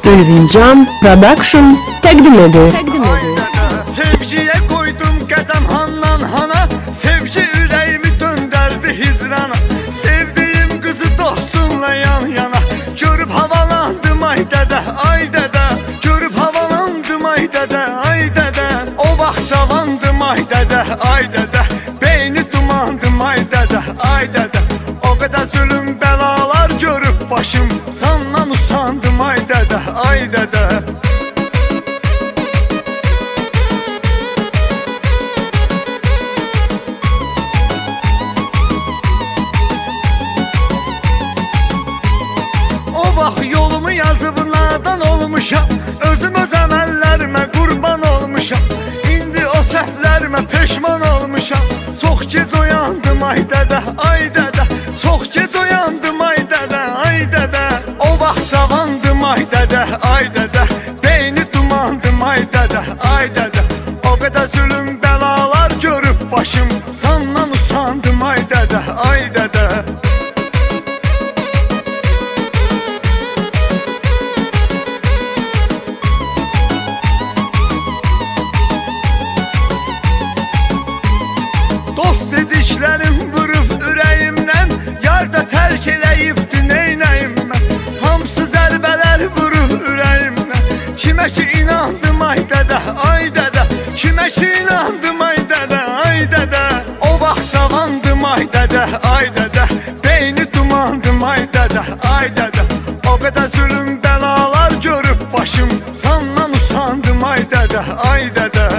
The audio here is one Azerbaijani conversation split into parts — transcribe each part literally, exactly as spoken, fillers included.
Ülvincan Production təqdim edir. Sevgiye koydum qədəm handan hana, sevgi ürəyimi döndərdi hicrana. Sevdiğim kızı dostumla yan yana, görüp havalandım ay dədə, ay dədə. Görüp havalandım ay dədə, ay dədə. O vaxt cavandım ay dədə, ay dədə. Beyni dumandım ay dədə, ay dədə. O qədər zulüm bəlalar görüp başım, candan usandım ay dədə, ay dədə. Yolumu yazıb nadan olmuşam, özüm öz əməllərimə qurban olmuşam. İndi o səhvlərimə peşman olmuşam. Çox gec oyandım ay dədə, ay dədə. Çox gec oyandım ay dədə, ay dədə. O vaxt cavandım ay dədə, ay dədə. Beyni dumandım ay dədə, ay dədə. O qədər zulüm bəlalar görüp başım, candan usandım ay dədə, ay dədə. Dost dediklərim vurub ürəyimdən, yar da tərk eləyibdi neynəyim mən. Hamısı zərbələr vurub ürəyimdən. Kimə ki inandım ay dədə, ay dədə. Kimə ki inandım ay dədə, ay dədə. O vaxt cavandım ay dədə, ay dədə. Beyni dumandım ay dədə, ay dədə. O qədər zulüm bəlalar görüp başım, candan usandım ay dədə, ay dədə.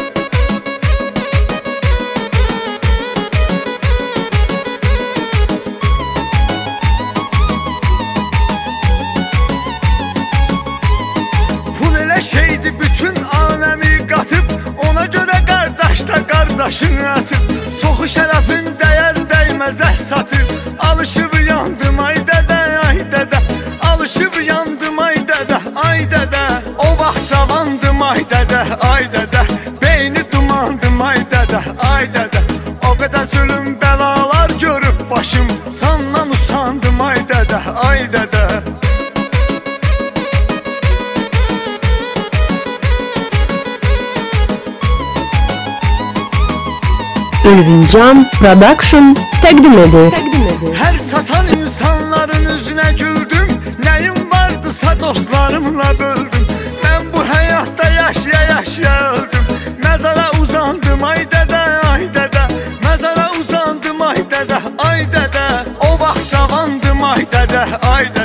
Şeydi bütün alemi katıp, ona göre kardeş da kardeşini atıp. Çoxu şərəfin dəyər dəyməzə satıb. Alışıb yandım ay dədə, ay dədə. Alışıb yandım ay dədə, ay dədə. O vaxt cavandım ay dədə, ay dədə. Beyni dumandım ay dədə, ay dədə. O qədər zulüm bəlalar görüp başım, candan usandım ay dədə, ay dədə. Ülvincan Production təqdim edir. Her satan insanların üzüne güldüm. Neyim vardısa dostlarımla böldüm. Ben bu hayatta yaşaya yaşaya öldüm. Mezara uzandım ay dədə, ay dədə. Mezara uzandım ay dədə, ay dədə. O vaxt cavandım ay dədə, ay dədə.